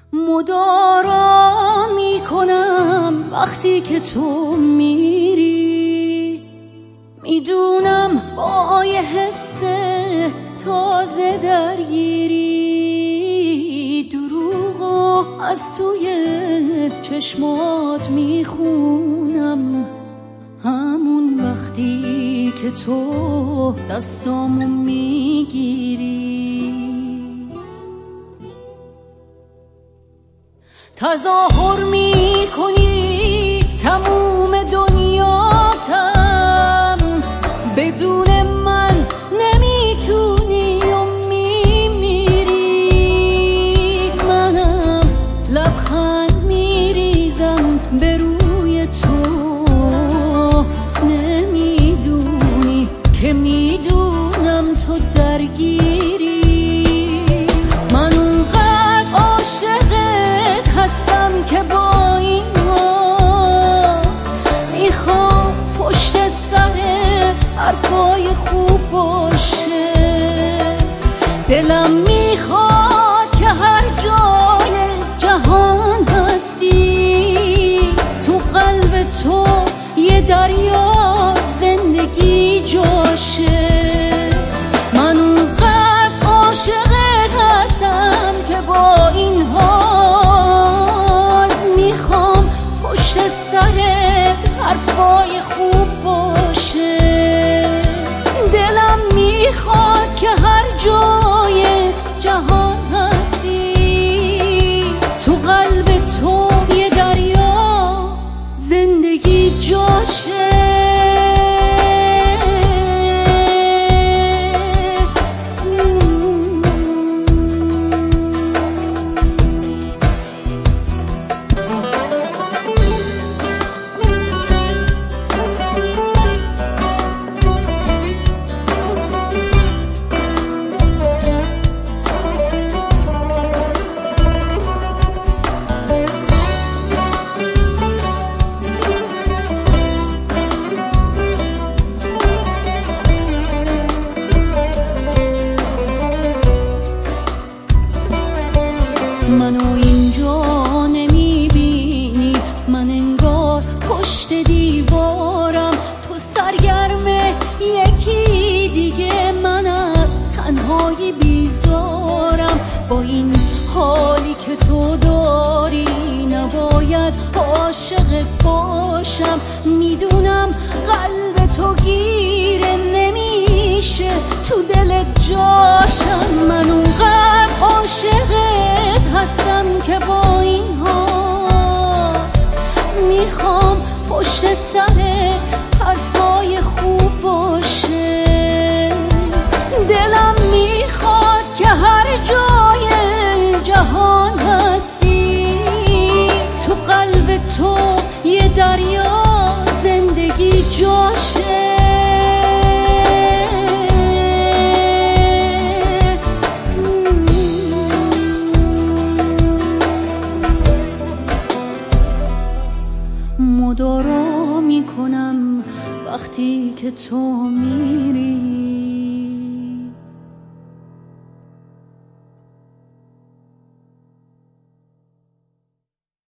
مدارا میکنم وقتی که تو میری، میدونم با یه حس تازه درگیری، دروغو از توی چشمات میخونم، همون وقتی که تو دستامو میگیری. تظاهر میکنی تموم دنیاتم، بدون من نمیتونی و میمیری. منم لبخند میریزم به روی تو، نمیدونی که میدونم تو درگیری. من اونقدر عاشقت هستم که با این حال میخوام پشت سرت حرفای خوب باشه. دلم میخواد که هر جای جهان هستی، تو قلب تو یه دریا زندگی جاشه. من اونقدر عاشقت هستم که با این حال میخوام پشت سرت حرفای خوب باشه. دلم میخواد که هر جای جهان هستی، تو قلب تو یه دریا زندگی جاشه. منو اینجا نمیبینی، من انگار پشت دیوارم، تو سرگرم یکی دیگه، من از تنهایی بیزارم. با این حالی که تو داری نباید عاشقت باشم، میدونم قلب تو گیره نمیشه تو دلت جاشم. من اونقدر عاشقت هستم که با این حال میخوام پشت سرت حرفای خوب باشه. دلم میخواد که هر جای جهان هستی، تو قلب تو یه دریا زندگی جاشه. مدارا میکنم وقتی که تو میری،